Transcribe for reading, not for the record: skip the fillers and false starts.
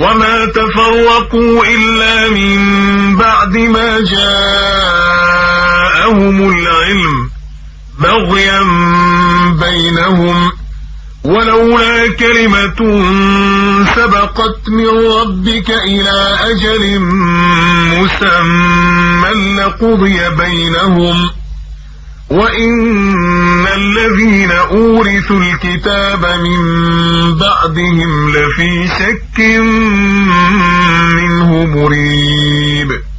وما تفرقوا إلا من بعد ما جاءهم العلم بغيا بينهم، ولولا كلمة سبقت من ربك إلى أجل مسمى لقضي بينهم، وإن الذين أورثوا الكتاب من بعدهم لفي شك منه مريب.